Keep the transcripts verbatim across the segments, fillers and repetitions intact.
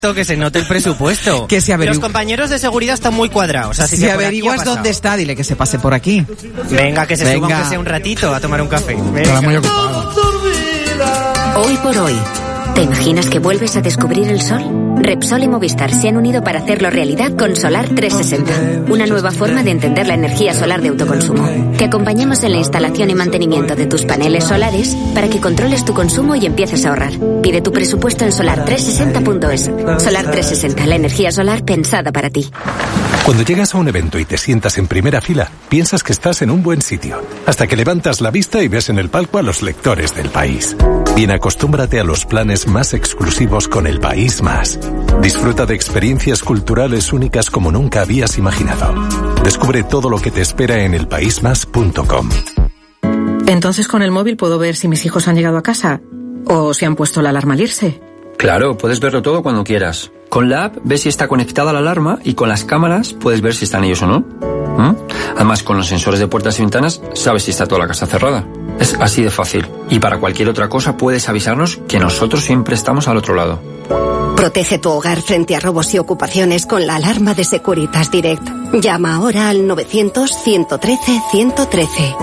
Que se note el presupuesto. Que se averigu... Los compañeros de seguridad están muy cuadrados. Así si que averiguas dónde está, dile que se pase por aquí. Venga, que se Venga. suba aunque sea un ratito a tomar un café. Estará muy ocupado. Hoy por hoy, ¿te imaginas que vuelves a descubrir el sol? Repsol y Movistar se han unido para hacerlo realidad con Solar trescientos sesenta, una nueva forma de entender la energía solar de autoconsumo. Te acompañamos en la instalación y mantenimiento de tus paneles solares para que controles tu consumo y empieces a ahorrar. Pide tu presupuesto en solar trescientos sesenta punto es. Solar trescientos sesenta, la energía solar pensada para ti. Cuando llegas a un evento y te sientas en primera fila, piensas que estás en un buen sitio, hasta que levantas la vista y ves en el palco a los lectores del País. Bien, acostúmbrate a los planes más exclusivos con El País Más. Disfruta de experiencias culturales únicas como nunca habías imaginado. Descubre todo lo que te espera en el país más punto com. Entonces con el móvil puedo ver si mis hijos han llegado a casa o si han puesto la alarma al irse. Claro, puedes verlo todo cuando quieras. Con la app ves si está conectada la alarma y con las cámaras puedes ver si están ellos o no. ¿Mm? Además, con los sensores de puertas y ventanas sabes si está toda la casa cerrada. Es así de fácil. Y para cualquier otra cosa puedes avisarnos que nosotros siempre estamos al otro lado. Protege tu hogar frente a robos y ocupaciones con la alarma de Securitas Direct. Llama ahora al novecientos, ciento trece, ciento trece.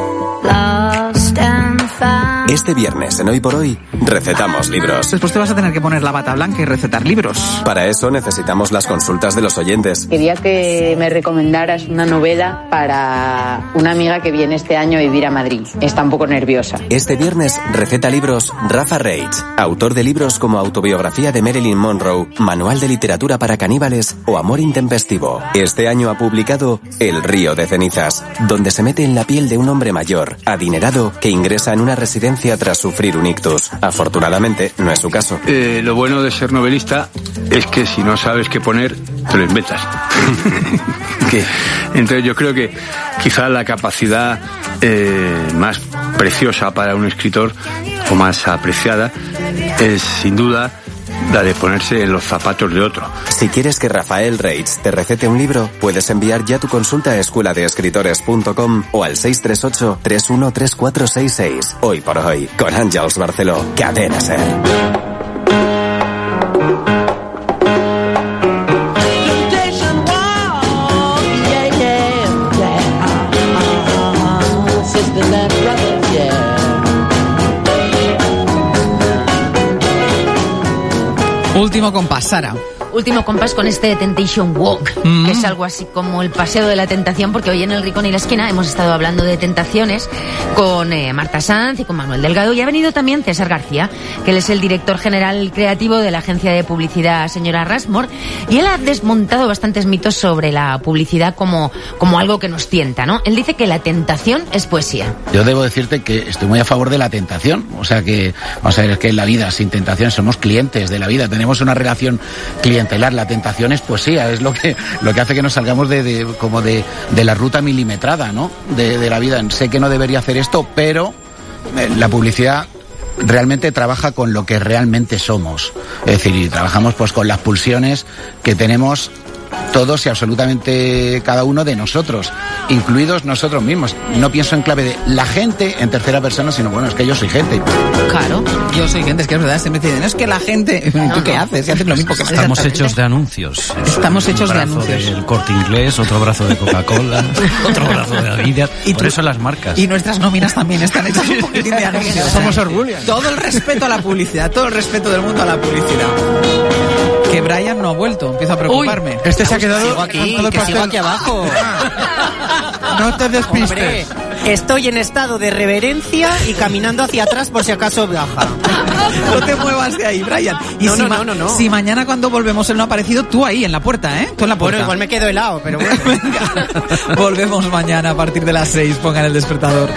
Este viernes en Hoy por Hoy, recetamos libros. Después te vas a tener que poner la bata blanca y recetar libros. Para eso necesitamos las consultas de los oyentes. Quería que me recomendaras una novela para una amiga que viene este año a vivir a Madrid. Está un poco nerviosa. Este viernes receta libros Rafa Reitz, autor de libros como Autobiografía de Marilyn Monroe, Manual de Literatura para Caníbales o Amor Intempestivo. Este año ha publicado El Río de Cenizas, donde se mete en la piel de un hombre mayor, adinerado, que ingresa en una residencia tras sufrir un ictus. Afortunadamente, no es su caso. Eh, lo bueno de ser novelista es que si no sabes qué poner, te lo inventas. ¿Qué? Entonces yo creo que quizá la capacidad eh, más preciosa para un escritor, o más apreciada, es sin duda la de ponerse en los zapatos de otro. Si quieres que Rafael Reitz te recete un libro, puedes enviar ya tu consulta a escuela de escritores punto com o al seis tres ocho, tres uno tres cuatro seis seis. Hoy por hoy, con Àngels Barceló. Cadena SER. Último compás, Sara. Último compás con este Temptation Walk, mm. que es algo así como el paseo de la tentación, porque hoy en El Rincón y la Esquina hemos estado hablando de tentaciones con eh, Marta Sanz y con Manuel Delgado, y ha venido también César García, que él es el director general creativo de la agencia de publicidad Señora Rushmore, y él ha desmontado bastantes mitos sobre la publicidad como, como algo que nos tienta, ¿no? Él dice que la tentación es poesía. Yo debo decirte que estoy muy a favor de la tentación, o sea que, vamos a ver, es que en la vida sin tentación somos clientes de la vida, tenemos una relación clientelar. La tentación es poesía, es lo que lo que hace que nos salgamos de, de como de, de la ruta milimetrada, ¿no? De, de la vida. Sé que no debería hacer esto, pero eh, la publicidad realmente trabaja con lo que realmente somos. Es decir, y trabajamos pues con las pulsiones que tenemos todos y absolutamente cada uno de nosotros, incluidos nosotros mismos. No pienso en clave de la gente en tercera persona, sino bueno, es que yo soy gente. Claro, yo soy gente, es que es verdad, siempre te dicen, no es que la gente, ¿tú no, qué no. haces? Si haces lo mismo que Estamos hechos de anuncios. Estamos Soy hechos de anuncios. Un brazo del Corte Inglés, otro brazo de Coca-Cola, otro brazo de Adidas, y por tú, eso las marcas. Y nuestras nóminas también están hechas un poquitín de anuncios. Somos orgullosos. Todo el respeto a la publicidad, todo el respeto del mundo a la publicidad. Que Brian no ha vuelto, empiezo a preocuparme. Uy, este se ha quedado... Sigo aquí, que sigo aquí abajo. No te despistes. Hombre, estoy en estado de reverencia y caminando hacia atrás por si acaso baja. No te muevas de ahí, Brian. Y no, si, no, ma- no, no, no. si mañana cuando volvemos él no ha aparecido, tú ahí en la puerta, ¿eh? Tú en la puerta. Bueno, igual me quedo helado, pero bueno. Venga, volvemos mañana a partir de las seis. Pongan el despertador.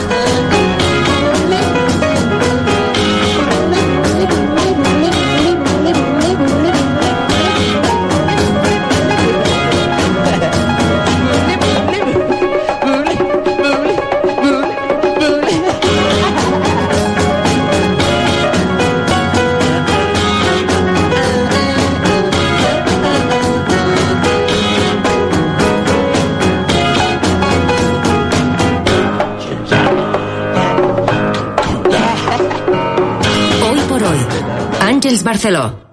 Àngels Barceló.